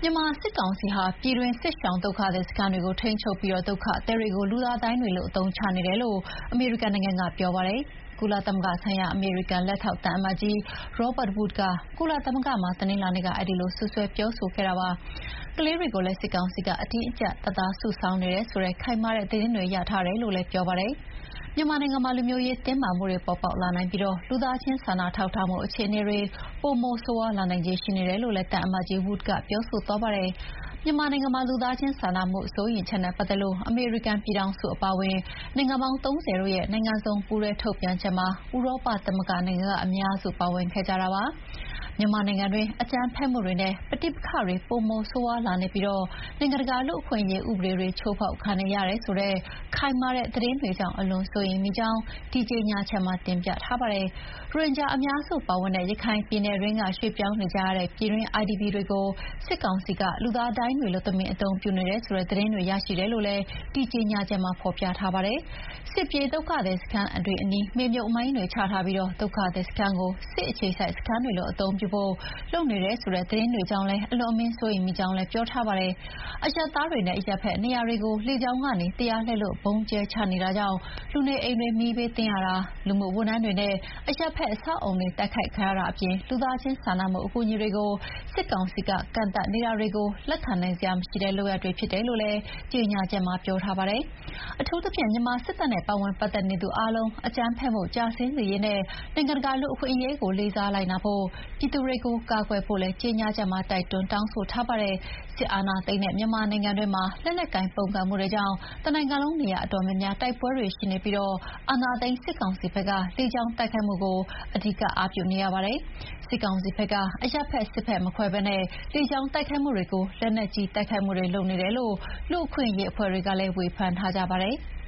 မြန်မာစစ်ကောင်စီဟာပြည်တွင်းစစ်ရှောင်ဒုက္ခသည်စခန်းတွေကိုထိန်းချုပ်ပြီးဒုက္ခသည်တွေကိုလူသားဒိုင်းတွေလိုအသုံးချနေတယ်လို့အမေရိကန်နိုင်ငံကပြောပါတယ်။ကုလသမဂ္ဂဆိုင်ရာအမေရိကန်လက်ထောက်သံအမတ်ကြီး Robert Wood ကကုလသမဂ္ဂမှာတနင်္လာနေ့ကအဲဒီလိုစွပ်စွဲပြောဆိုခဲ့တာပါ။ကလေးတွေကိုလည်းစစ်ကောင်စီကအတင်းအကျပ်တပ်သားစုဆောင်းနေတယ်ဆိုတဲ့ခိုင်မာတဲ့သတင်းတွေရထားတယ်လို့လည်းပြောပါတယ်။မြန်မာနိုင်ငံမှာလူမျိုးရေးတင်းမာမှုတွေပေါ်ပေါက်လာနိုင်ပြီးလူသားချင်းစာနာထောက်ထားမှုအခြေအနေတွေပိုမိုဆိုးရွားလာနိုင်ခြေရှိနေတယ်လို့လည်းသံအမတ်ကြီး Wood ကပြောဆိုသွားပါတယ်။မြန်မာနိုင်ငံမှာလူသားချင်းစာနာမှုစိုးရိမ်ချက်နဲ့ပတ်သက်လို့အမေရိကန်ပြည်ထောင်စုအပါအဝင်နိုင်ငံပေါင်း30တို့ရဲ့နိုင်ငံစုံပူးတွဲထုတ်ပြန်ချက်မှာဥရောပသမဂ္ဂနိုင်ငံကအများစုပါဝင်ခဲ့ကြတာပါ။မြန်မာနိုင်ငံတွင်းအကြမ်းဖက်မှုတွေနဲ့ပဋိပက္ခတွေပိုမိုဆိုးရွားလာနေပြီးနိုင်ငံတကာလူ့အခွင့်အရေးဥပဒေတွေချိုးဖောက်ခံနေရတယ်ဆိုတဲ့ခိုင်မာတဲ့သတင်းတွေကြောင့်အလွန်စိုးရိမ်မိကြောင်းဒီကြေညာချက်မှာတင်ပြထားပါတယ်။ရိုဟင်ဂျာအများစုပါဝင်တဲ့ရခိုင်ပြည်နယ်တွင်းကရွှေ့ပြောင်းနေကြရတဲ့ပြည်တွင်း IDP တွေကိုစစ်ကောင်စီကလူသားဒိုင်းတွေလိုတမင်အသုံးပြုနေတယ်ဆိုတဲ့သတင်းတွေရရှိတယ်လို့လည်းဒီကြေညာချက်မှာဖော်ပြထားပါတယ်။စစ်ပြေးဒုက္ခသည်စခန်းတွေအနီးမြေမြုပ်မိုင်းတွေချထားပြီးဒုက္ခသည်စခန်းကိုစစ်အခြေစိုက်စခန်းတွေလိုအသုံးပြုဖို့လုပ်နေတယ်ဆိုတဲ့သတင်းတွေကြောင့်လည်းအလွန်အမင်းစိုးရိမ်မိကြောင်းလည်းပြောထားပါတယ်။အရပ်သားတွေနဲ့အရပ်ဖက်နေရာတွေကိုလေကြောင်းကနေတရားလက်လွတ်ဗုံးကျဲချနေတာကြောင့်လူနေအိမ်တွေမီးဘေးသင့်ရတာလူမှုဝန်ထမ်းတွေနဲ့အရပ်ဖက်အဆောက်အအုံတွေတိုက်ခိုက်ခံရတာအပြင်လူသားချင်းစာနာမှုအကူအညီတွေကိုစစ်ကောင်စီကကန့်သတ်နေတာတွေကိုလက်ခံနိုင်စရာမရှိတဲ့လုပ်ရပ်တွေဖြစ်တယ်လို့လည်းကြေညာချက်မှာပြောထားပါတယ်။အထူးသဖြင့်မြန်မာစစ်တပ်နဲ့ပါဝင်ပတ်သက်နေသူအားလုံးအကြမ်းဖက်မှုကျဆင်းစေရေးနဲ့နိုင်ငံတကာလူ့အခွင့်အရေးကိုလေးစားလိုက်နာဖို့ပြည်သူတွေကိုကာကွယ်ဖို့လည်းကြေညာချက်မှာတိုက်တွန်းတောင်းဆိုထားပါတယ်။စစ်အာဏာသိမ်းတဲ့မြန်မာနိုင်ငံတွင်းမှာလက်နက်ကိုင်ပုန်ကန်မှုတွေကြောင့်တနိုင်ငံလုံးနေရာအတော်များများတိုက်ပွဲတွေရှိနေပြီးအာဏာသိမ်းစစ်ကောင်စီဘက်ကလေကြောင်းတိုက်ခိုက်မှုကိုအဓိကအားပြုနေရပါတယ်။စစ်ကောင်စီဘက်ကအရပ်ဖက်စစ်ဖက်မခွဲဘဲလေကြောင်းတိုက်ခိုက်မှုတွေကိုလက်နက်ကြီးတိုက်ခိုက်မှုတွေလုပ်နေတယ်လို့လူ့အခွင့်အရေးအဖွဲ့တွေကလည်းဝေဖန်ထားကြပါတယ်။